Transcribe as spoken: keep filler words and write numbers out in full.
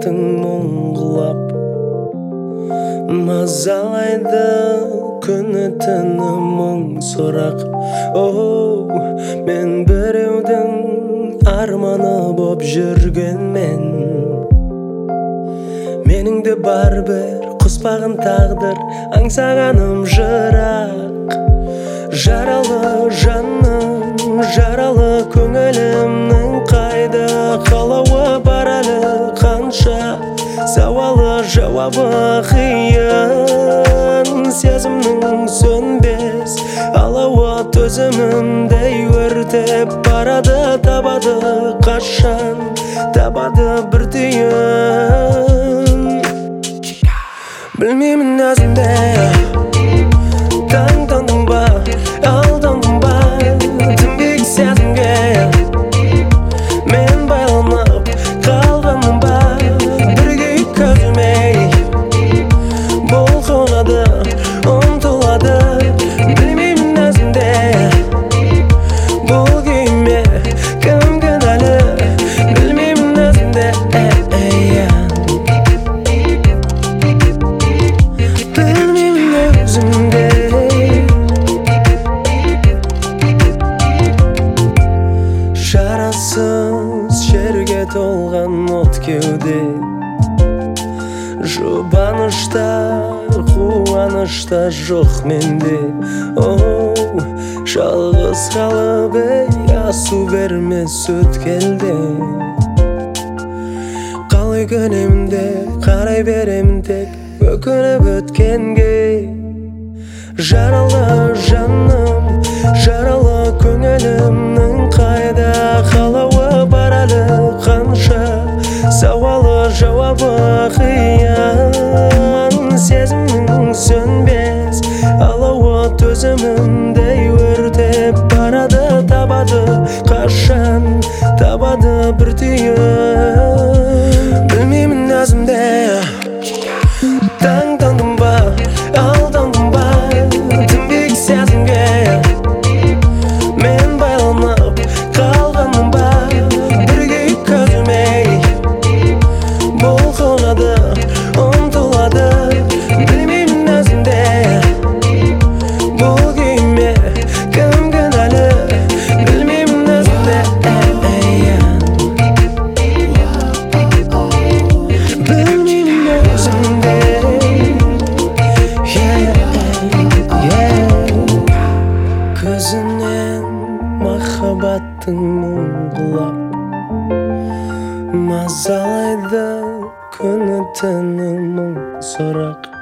махабаттың мұңғылап, мазалайды күні түні мұң сұрақ. Оу, мен біреудің арманы боп жүргенмен, менің де бар бір құспағын тағдыр аңсағаным жырақ. Жаралы жаным, жаралы көңілімнің қайда қалауы бар әлі қанша, сауалы жауабы қиын. Сезімнің сөнбес алауы төзімімдей өртеп барады, табады қашан, табады бір түйін. Білмеймін өзімде таңдандым ба, алдандым ба, тым биік сезімге мен байланып қалғаным ба. Бірге көзіме бұлқынады, ұмтылады. Білмеймін өзімде бұл күйіме кім кінәлі, білмеймін өзімде. Жарасыз жерге толған от кеуде, жұбанышта қуанышта жоқ менде. Оу, жалғыз қалып ей асу бермес өткелде. Қалай көнемін де қарай беремін тек өкініп өткенге. Жаралы жаным, жаралы көңілімнің қайда қалауы бар әлі қанша, сауалы жауабы қиын. Сезімнің сөнбес алауы төзімімдей өртеп барады, табады қашан, табады бір түйін. Білмеймін өзімде таңдандым ба, алдандым ба, тым биік сезімге мен байланып қалғаным ба. Бірге көзіме бұлқынады, ұмтылады. Білмеймін өзімде бұл күйіме кім кінәлі, білмеймін өзімде. Білмеймін өзімде. Көзінен махабаттың мұңғылап, мазалайды күні түні мұң сұрақ.